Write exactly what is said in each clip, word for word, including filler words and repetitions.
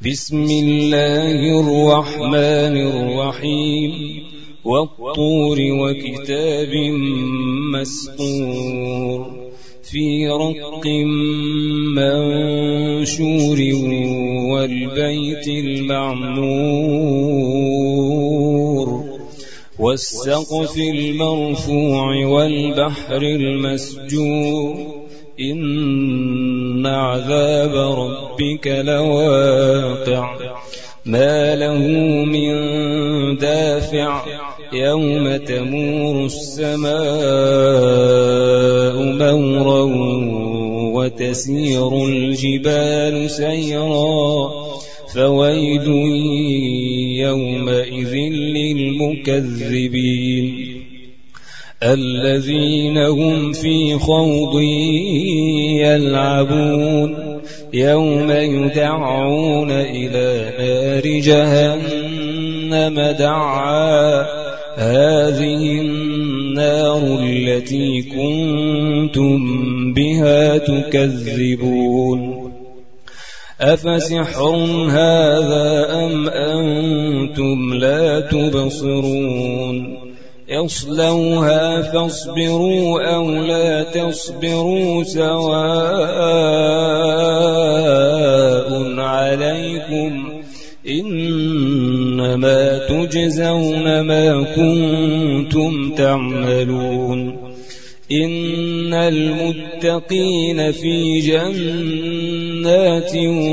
بسم الله الرحمن الرحيم والطور وكتاب مسطور في رق منشور والبيت المعمور والسقف المرفوع والبحر المسجور إن عذاب ربك لواقع ما له من دافع يوم تمور السماء مورا وتسير الجبال سيرا فويل يومئذ للمكذبين الذين هم في خوض يلعبون يوم يدعون إلى نار جهنم دعا هذه النار التي كنتم بها تكذبون أفسحر هذا أم أنتم لا تبصرون يصلوها فاصبروا أو لا تصبروا سواء عليكم إنما تجزون ما كنتم تعملون إن المتقين في جنات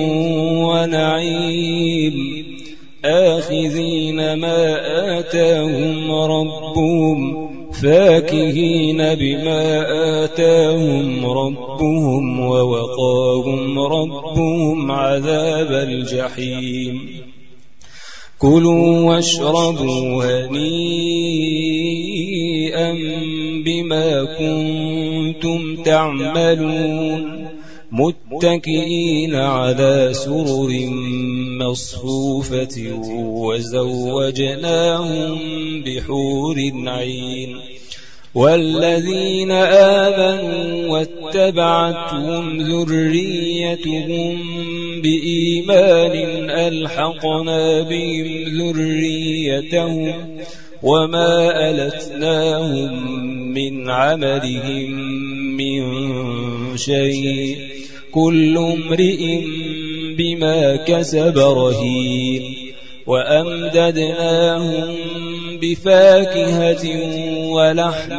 ونعيم آخذين ما آتاهم ربهم فاكهين بما آتاهم ربهم ووقاهم ربهم عذاب الجحيم كلوا واشربوا هنيئا بما كنتم تعملون متكئين على سرر مصفوفة وزوجناهم بحور عين والذين آمنوا واتبعتهم ذريتهم بإيمان ألحقنا بهم ذريتهم وما ألتناهم من عملهم من شيء كل امرئ بما كسب رهين وأمددناهم بفاكهة ولحم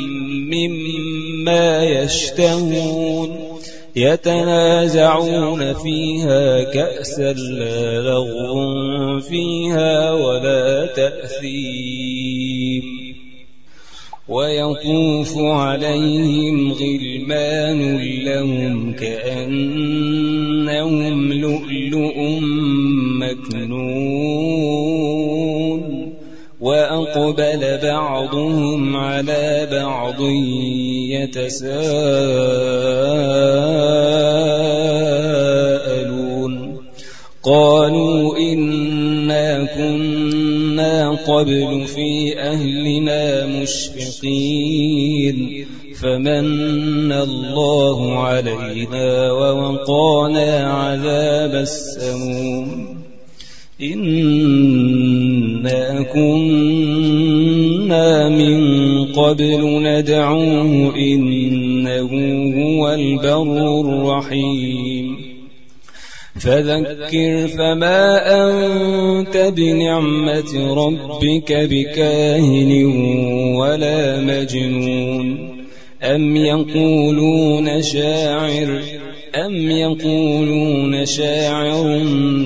مما يشتهون يتنازعون فيها كأسا لا لغو فيها ولا تأثيم ويطوف عليهم غلمان لهم كأنهم لؤلؤ مكنون وأقبل بعضهم على بعض يتساءلون قالوا إنا كنا قبل في أهلنا مشفقين فمن الله علينا ووقانا عذاب السموم إنا كنا من قبل ندعوه إنه هو البر الرحيم فذكر فما أنت بنعمة ربك بكاهن ولا مجنون أم يقولون شاعر أم يقولون شاعر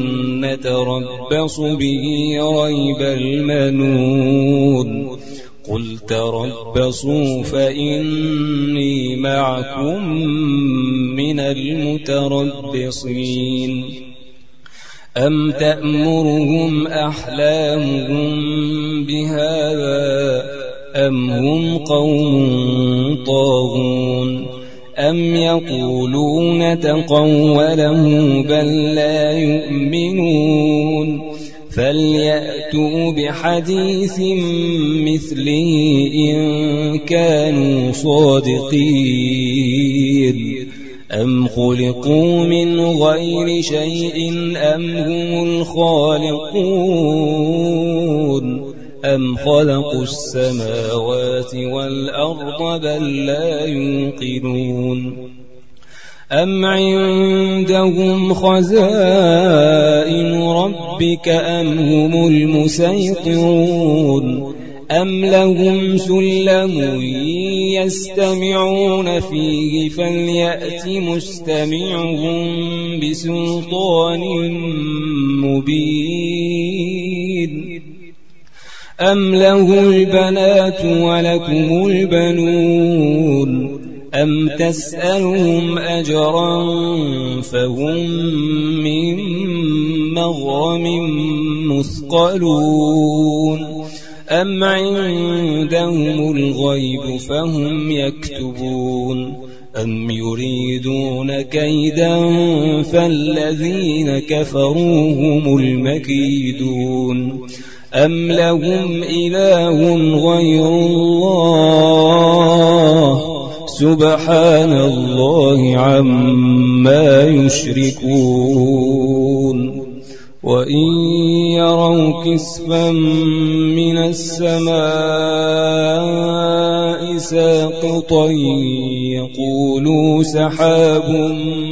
نتربص به ريب المنون قل تربصوا فإني معكم من المتربصين أم تأمرهم أحلامهم بهذا أم هم قوم طاغون أم يقولون تقوله بل لا يؤمنون فليأتوا بحديث مثله إن كانوا صادقين أم خلقوا من غير شيء أم هم الخالقون أم خلقوا السماوات والأرض بل لا يوقنون أم عندهم خزائن ربك أم هم المسيطرون أم لهم سلم يستمعون فيه فليأت مستمعهم بسلطان مبين أم له البنات ولكم البنون أم تسألهم أجرا فهم من مغرم مثقلون أم عندهم الغيب فهم يكتبون أم يريدون كيدا فالذين كفروا هم المكيدون أم لهم إله غير الله سبحان الله عما يشركون وإن يروا كسفا من السماء ساقطا يقولوا سحاب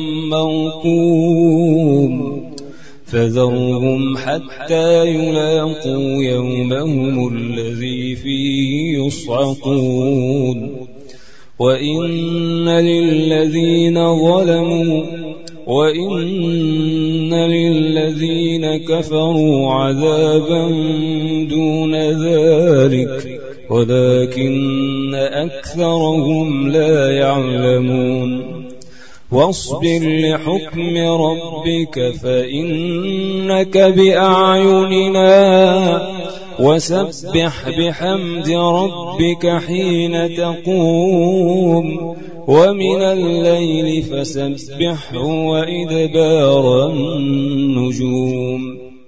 مركوم فذرهم حتى يلاقوا يومهم الذي فيه يصعقون وإن للذين ظلموا وإن للذين كفروا عذابا دون ذلك ولكن أكثرهم لا يعلمون واصبر لحكم ربك فإنك بأعيننا وسبح بحمد ربك حين تقوم ومن الليل فسبحه وإدبار النجوم